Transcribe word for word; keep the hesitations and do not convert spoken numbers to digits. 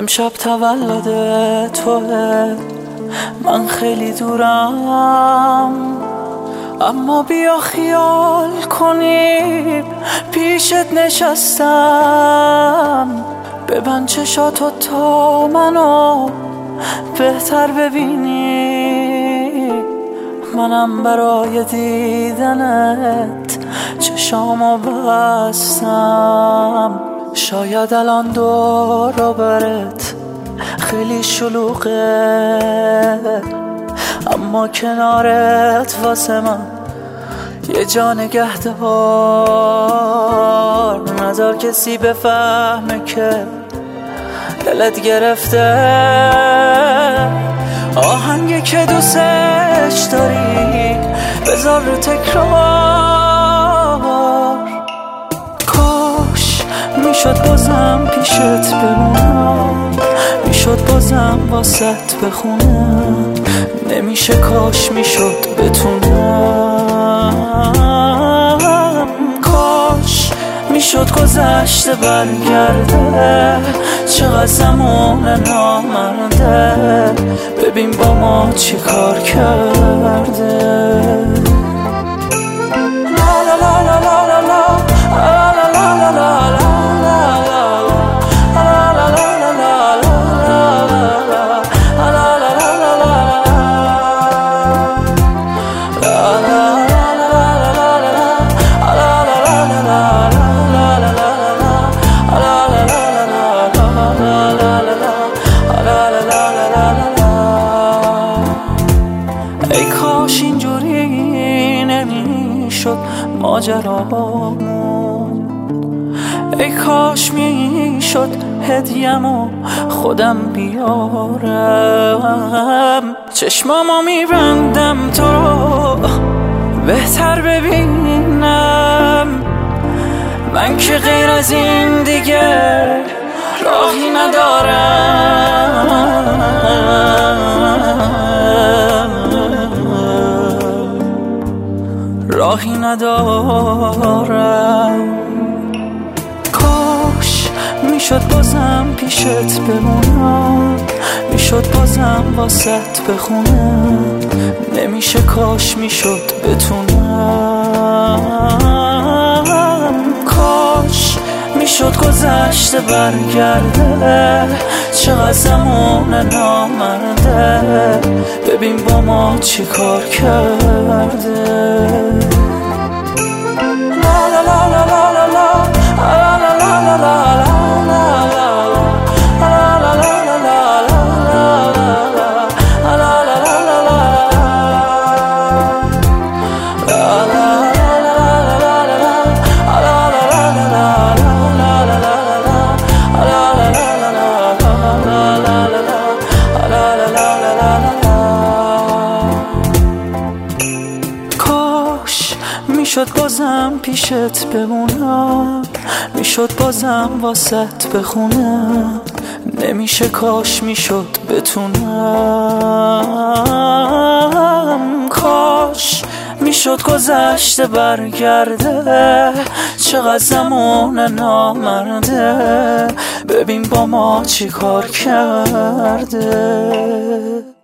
امشب تولد توه، من خیلی دورم، اما بیا خیال کنیم پیشت نشستم. ببند چشاتو تا منو بهتر ببینی، منم برای دیدنت چشامو بستم. شاید الان دور و برت خیلی شلوغه، اما کنارت واسه من یه جا نگهدار. نذار کسی بفهمه که دلت گرفته آهنگی که دوستش داری بذار رو تکرار. کاش میشد بازم پیشت بمونم، میشد بازم واسط بخونم، نمیشه کاش میشد بتونم. کاش میشد گذشته برگرده، چقدر زمان نامرده، ببین با ما چی کار کرده. لا لا لا لا لا لا لا لا لا لا ای کاش اینجوری نمیشد ماجرامون، ای کاش میشد هدیه‌مو خودم بیارم. چشمامو میبندم تو رو بهتر ببینم، من که غیر از این دیگه راهی ندارم. راهی ندارم. کاش میشد بازم پیشت بمونم، میشد بازم واسط بخونم، نمیشه کاش میشد بتونم. کاش میشد گذشته برگرده، چقدر زمان نامرده، ببین با ما چی کار کرده. لا لا لا لا لا لا لا لا لا لا میشد بازم پیشت بمونم، میشد بازم واسط بخونم، نمیشه کاش میشد بتونم. کاش میشد گذشته برگرده، چقدر زمان نامرده، ببین با ما چی کار کرده.